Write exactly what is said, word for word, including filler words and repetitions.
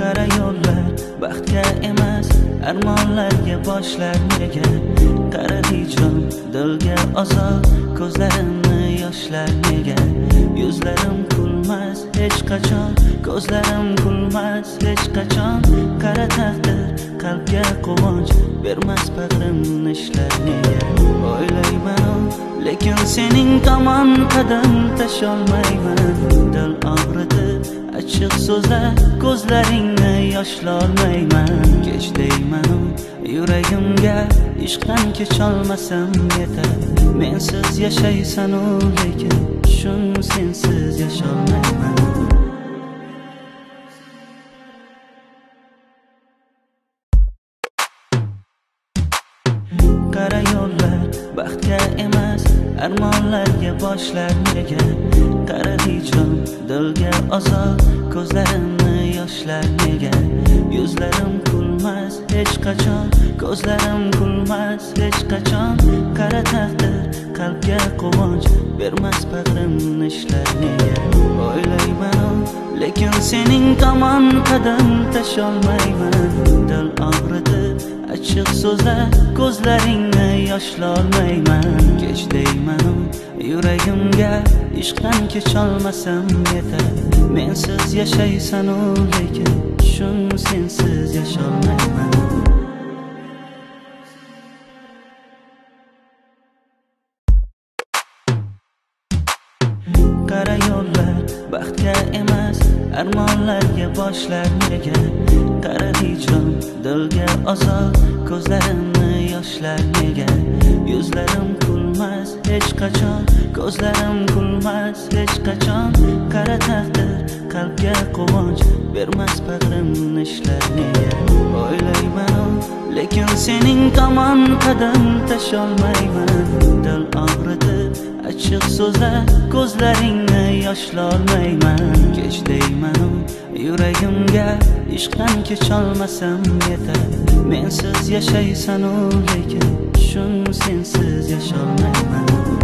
qara yo'llar baxtga emas, armonlarga boshlar nega? Qara hijron dilga azob, ko'zlarimni yoshlar nega? Yuzlarim kulmas hech qachon, ko'zlarim kulmas hech qachon. Qara taqdir qalbga quvonch bermas, bag'rimni ishlar nega? O'ylayman lekin sening tomon qadam tasholmayman. Dil og'ritib achchiq so'zlar, ko'zlaringni yoshlolmayman. Kech deyman yuragimga, ishqdan kecholmasam yetar. Mensiz yashaysan u lekin shun sensiz yasholmayman. Qara yo'llar baxtga emas, armonlarga boshlar nega? Qara hijron dilga azob, ko'zlarimni yoshlar nega? Yuzlarim kulmas hech qachon, ko'zlarim kulmas hech qachon. Qara taqdir qalbga quvonch bermas, bag'rimni ishlar nega? O'ylayman lekin sening tomon qadam tasholmayman. Dil og'ritib achchiq so'zlar, ko'zlaringni yoshlolmayman. Kech deyman yuragimga, ishqdan kecholmasam yetar. Mensiz yashaysan u lekin shun sensiz yasholmayman. Qara yo'llar baxtga emas, armonlarga boshlar nega? Qara hijron dilga azob, ko'zlarimni yoshlar nega? Yuzlarim kulmas hech qachon, ko'zlarim kulmas hech qachon. Qara taqdir qalbga quvonch bermas, bag'rimni ishlar nega? O'ylayman lekin sening tomon qadam tasholmayman. Dil og'ritib achchiq so'zlar, ko'zlaringni yoshlolmayman. Kech deyman yuragimga, ishqdan kecholmasam yetar. Mensiz yashaysan u lekin shun sensiz yasholmayman.